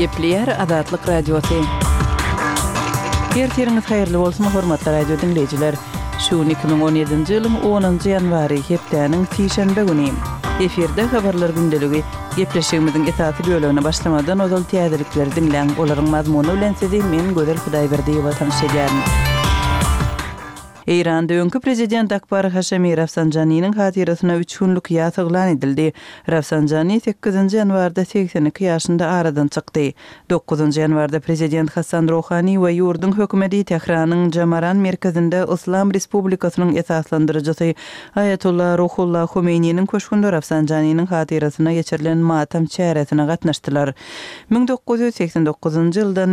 Gepleyer Adatlyk Radiosu. Ertiriniz hayırlı bolsun hormatly radio dinleyijiler. Şu 2017-nji ýylyň 10-njy ýanwary hepdeniň tişenbe güni. Eferde habarlar gündeligi gepleşigimiziň esasy bölügine başlamadan ozal täzelikleri dinleň. Olaryň mazmuny bilen sizi men Gözel Hudaýberdiýewa tanış edýärim. İran'da önkü prezident Akbar Haşemi Rafsanjany'nin hatirasyna 3 günlük ýas eglan edildi. Rafsanjany 8-nji ýanwarda 82 ýaşynda aradan çykdy. 9-njy ýanwarda prezident Hasan Rouhani we ýurdun hökümeti Tehranyň Jamaran merkezinde Islam Respublikasynyň esaslandyrjysy Ayatollah Ruhollah Khomeini'nin köşkünde Rafsanjany'nin hatirasyna geçirilen matam çäresine gatnaşdylar. 1989-njy ýyldan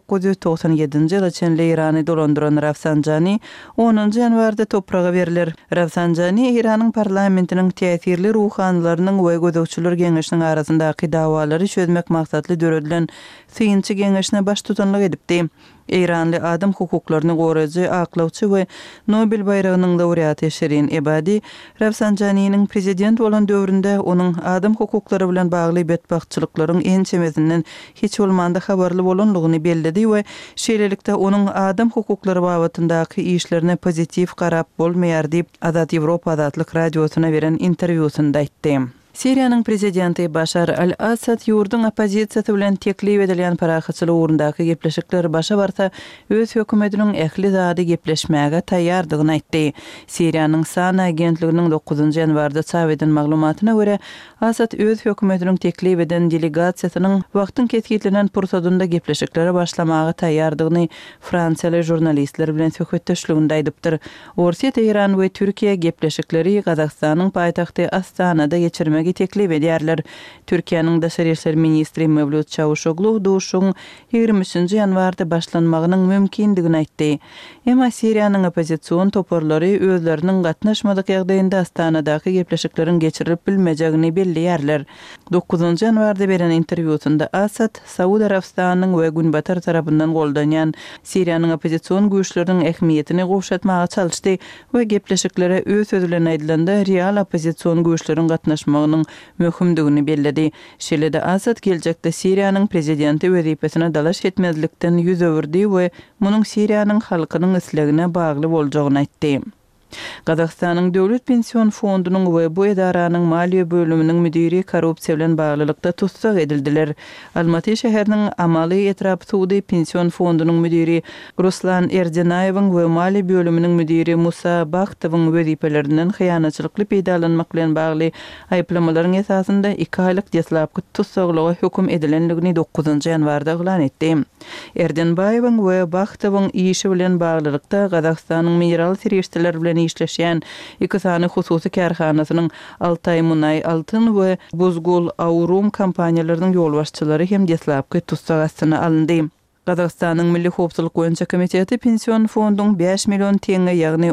1997-nji ýyla çenli İrany dolandyran Rafsanjany 10 ýanwarda topraga beriler. Rafsanjany Iranyň parlamentiniň täsirli ruhanylarynyň we gözegçiler geňeşiniň arasyndaky dawalary çözmek maksatly döredilen syýynçy geňeşine baş tutanlyk edipdi. İranly adam hukuklaryny goraýjy aklawçy we Nobel bayragynyň laureaty Shirin Ebadi Rafsanjany'nin prezident bolan döwründe onuň adam hukuklary bilen bagly betbaktçylyklaryň en çemezinden hiç bolmanda habarly bolanlygyny bellidi we şeýlelikde onuň adam hukuklary babatyndaky işlerine pozitiv garap bolmaýar diýip Azat Ýewropa Adatlyk radiosyna beren interwýusynda aýtdy. Siriýanyň prezidenti Bashar al-Assad ýurdun opozisiýasy bilen teklip edilen parahatçylyk ugrundaky gepleşikler başa barsa öz hökümetiniň ähli zady gepleşmäge taýýardygyny aýtdy. Siriýanyň Sana agentliginiň 9-njy ýanwarda çap eden maglumatyna görä, Assad öz hökümetiniň teklip eden delegasiýasynyň wagtyň ketgilenen pursadynda gepleşiklere başlamagy taýýardygyny Fransiýaly jurnalistler bilen söhbetdeşliginde aýdypdyr. Orsiýa Tehran we Türkiýe gepleşikleri Gazakstanyň paýtagty Astanada geçirmek teklip edýärler. Türkiýanyň Daşary işler ministri Mevlut Çavuşoglu duşuň 23-nji ýanwarda başlanmagynyň mümkindigini aýtdy. Emma Siriýanyň opozisiýon toparlary özleriniň gatnaşmadyk ýagdaýynda Astanadaky gepleşikleriň geçirilip bilmejegini bellärler. 9-njy ýanwarda beren interwýusynda Assad Saud Arabistanynyň we Günbatar tarapyndan goldanýan Siriýanyň opozisiýon güýçleriniň ähmiýetini gowşatmaga çalyşdy we gepleşiklere öz sözü bilen aýdylanda real opozisiýon güýçleriň gatnaşmagynyň möhümdigini belledi. Şeýle-de Assad geljekde Siriýanyň prezidenti wezipesine dalaş etmezlikden ýüz öwürdi we munyň Siriýanyň halkynyň islegine bagly boljagyny aýtdy. Gazakstanyň Döwlet Pensiýon Fondunyň we bu edaranyň maliýe bölüminiň müdiri korrupsiýa bilen baglylykda tutsak edildiler. Almaty şäheriniň Amaly Etrap Suudi Pensiýon Fondunyň müdiri Ruslan Erdenaýewiň we maliýe bölüminiň müdiri Musa Bakhtowyň wezifelerinden hyýanatçylykly peýdalanmak bilen bagly aýplamalaryň esasynda 2 aýlyk deslapky tutsaklyga höküm edilenligini 9-njy ýanwarda eglan etdi. Erdenaýewiň we Bakhtowyň işi bilen baglylykda Gazakstanyň mineral serýeşdeler bilen işleşýän iki sany hususy karhanasynyň Altay Munay Altyn we Buzgul Aurum kompaniýalarynyň ýolbaşçylary hem deslapky tutsak astyna alındy. Gazakstanyň Milli Howpsuzlyk boýunça komiteti Pensiýon fondunyň 5 million teňe, ýagny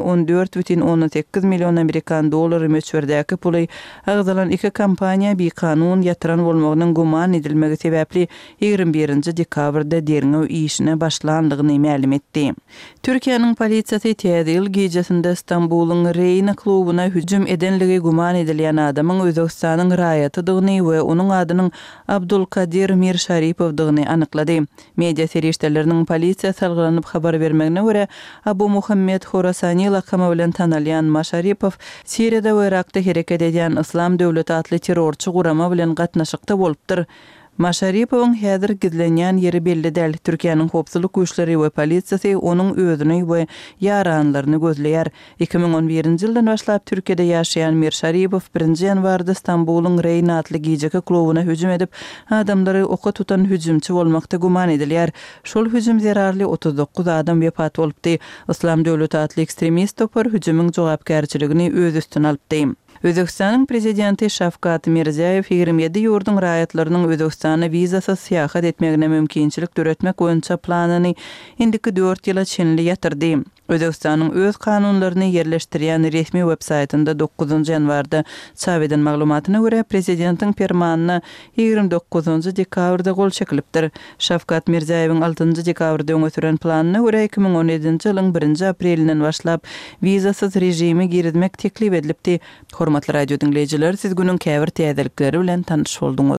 14,18 million Amerikan dollary möçberdäki puly agzalan iki kompaniýa bir kanun ýatyran bolmagynyň guman edilmegi sebäpli 21-nji dekabrda derňew işine başlandygyny ma'lum etdi. Türkiýanyň polisiýasy täze ýyl gecesinde Istanbulyň Reyna klubuna hüjüm edenligi guman edilýän adamyň Özbekistanyň raýatydygyny we onuň adynyň Abdulkadir Mirsharipowdygyny anyklady. Media serýeşdeleriniň polisiýa salgylanyp habar bermegine görä, Abu Muhammed Khorasani lakamy bilen tanalýan Masharipov Siriýada we Irakda hereket edýän Islam döwleti atly terrorçy gurama bilen gatnaşykda bolupdyr. Masharipowyň häzir gizlenýän ýeri belli däl. Türkiýanyň howpsuzlyk güýçleri we polisiýasy onuň özüni we ýaranlaryny gözleýär. 2011-nji ýyldan başlap Türkiýede ýaşaýan Mirsharipov 1-nji ýanwarda Istanbulyň Reyna atly gijeki klubuna hüjüm edip, adamlary oka tutan hüjümçi bolmakda guman edilýär. Şol hüjüm zerarly 39 adam wepat bolupdy. Islam döwleti atly ekstremist topar hüjümüň jogapkärçiligini öz üstüne alypdy. Özbekistanyň prezidenti Şavkat Mirziýew 27 ýurdun raýatlarynyň Özbekistana wizasyz seýahat etmegine mümkinçilik döretmek boýunça planyny indiki 4 ýyla çenli ýatyrdy. Özbekistanyň öz kanunlaryny yerleşdirýän resmi web-saytynda 9-njy ýanwarda çap eden maglumatyna görä prezidentiň fermanyna 29-njy dekabrda gol çekilipdir. Şavkat Mirziýewiň 6-njy dekabrda öňe süren planyna görä 2017-nji ýylyň 1-nji aprelinden başlap wizasyz rejimi girizmek teklip edilipdi. Hormatly radio dinleyijiler, siz günüň käbir täzelikleri bilen tanış boldunuz.